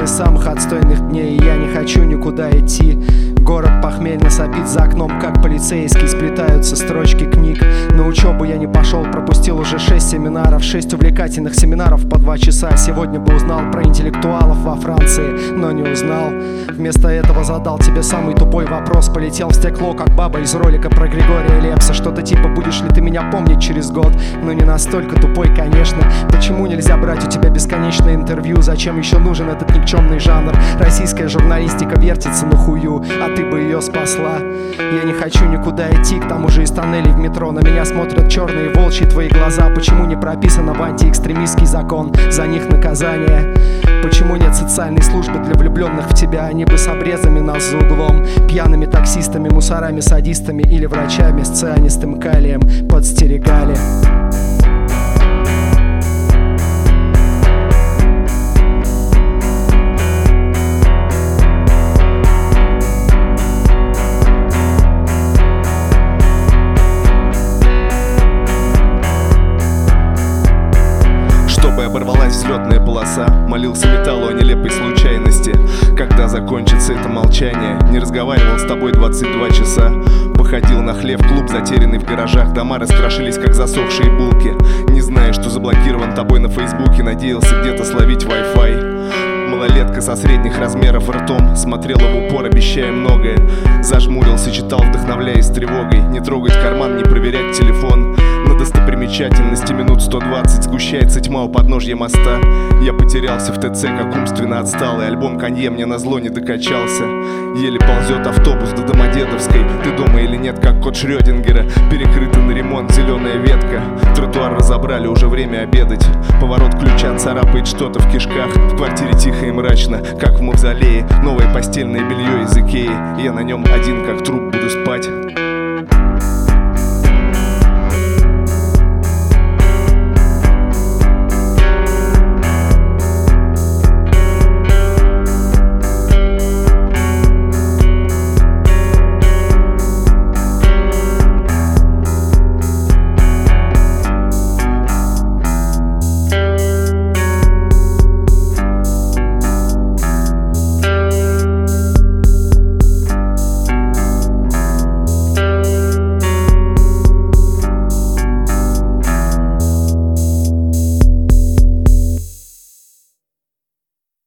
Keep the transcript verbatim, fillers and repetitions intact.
из самых отстойных дней, и я не хочу никуда идти. Город похмельно сопит за окном, как полицейский. Сплетаются строчки книг. На учебу я не пошел, пропустил уже шесть семинаров. Шесть увлекательных семинаров по два часа. Сегодня бы узнал про интеллектуалов во Франции, но не узнал. Вместо этого задал тебе самый тупой вопрос. Полетел в стекло, как баба из ролика про Григория Лепса. Что-то типа: будешь ли ты меня помнить через год? Но не настолько тупой, конечно. Почему нельзя брать у тебя бесконечное интервью? Зачем еще нужен этот никчемный жанр? Российская журналистика вертится на хую, а ты бы ее спасла. Я не хочу никуда идти, к тому же из тоннелей в метро на меня смотрят черные волчьи твои глаза. Почему не прописано в антиэкстремистский закон за них наказание? Почему нет социальной службы для влюбленных в тебя? Они бы с обрезами нас за углом, пьяными таксистами, мусорами, садистами или врачами с цианистым калием подстерегали. Оборвалась взлетная полоса, молился металлу о нелепой случайности. Когда закончится это молчание? Не разговаривал с тобой двадцать два часа. Походил на хлев, клуб затерянный в гаражах. Дома раскрошились, как засохшие булки. Не знаю, что заблокирован тобой на фейсбуке. Надеялся где-то словить Wi-Fi. Малолетка со средних размеров ртом смотрела в упор, обещая многое. Зажмурился, читал, вдохновляясь тревогой. Не трогать карман, не проверять телефон. На достопримечательности минут сто двадцать сгущается тьма у подножья моста. Я потерялся в ТЦ, как умственно отсталый. Альбом Канье мне назло не докачался. Еле ползет автобус до Домодедовской. Ты дома или нет, как кот Шрёдингера. Перекрыта на ремонт зеленая ветка. Тротуар разобрали, уже время обедать. Поворот ключа царапает что-то в кишках. В квартире тихо и мрачно, как в мавзолее. Новое постельное белье из Икеи. Я на нем один, как труп, буду спать.